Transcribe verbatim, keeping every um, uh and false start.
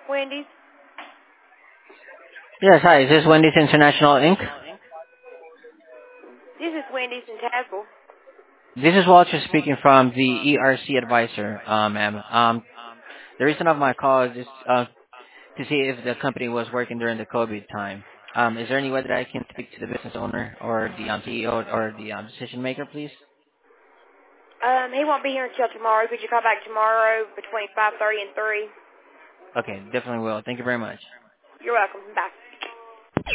Wendy's. Yes, hi. Is this Wendy's International Incorporated? This is Wendy's in Tazewell. This is Walter speaking from the E R C advisor, uh, ma'am. Um, the reason of my call is just, uh, to see if the company was working during the COVID time. Um, is there any way that I can speak to the business owner or the um, C E O or the um, decision maker, please? Um, he won't be here until tomorrow. Could you call back tomorrow between five thirty and three? Okay, definitely will. Thank you very much. You're welcome. Bye.